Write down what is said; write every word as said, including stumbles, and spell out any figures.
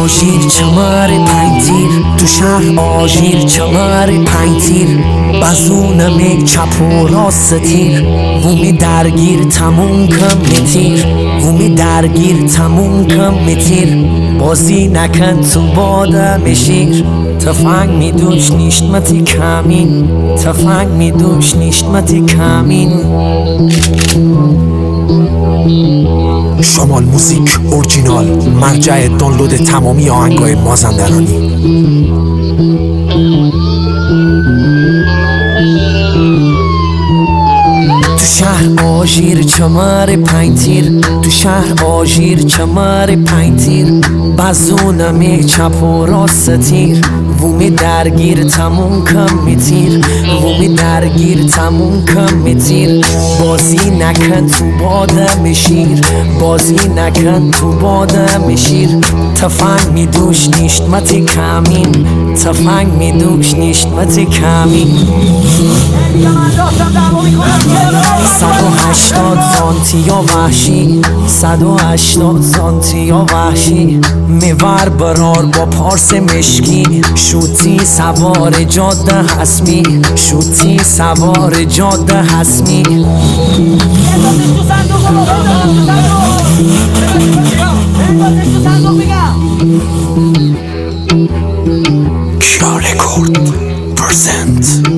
آژیر چمر پنجتیر تو شهر آژیر چمر پنجتیر بزونم یک چپ و راست تیر ومی درگیر تموم کم میتیر ومی درگیر تموم کم میتیر بازی نکن تو بادم شیر تفنگ میدوش نیشتمتی کمین تفنگ میدوش نیشتمتی کمین شمال موزیک اورجینال، مرجع دانلود تمامی آهنگای مازندرانی. تو شهر آژیر چمر پنجتیر تو شهر آژیر چمر پنجتیر بزونم یک چپ و راست تیر ومی درگیر تموم کم میتیر ومی درگیر تموم کم میتیر بازی نکن تو بادم شیر بازی نکن تو بادم شیر تفنگ میدوش نیشتمتی کمین تفنگ میدوش نیشتمتی کمین صد و هشتاد سانتی یا وحشی صد و هشتاد سانتی یا وحشی میور برار با پارس مشکی شوتی سوار جاده حسمی شوتی سوار جاده حسمی کیا رکورد پرزنت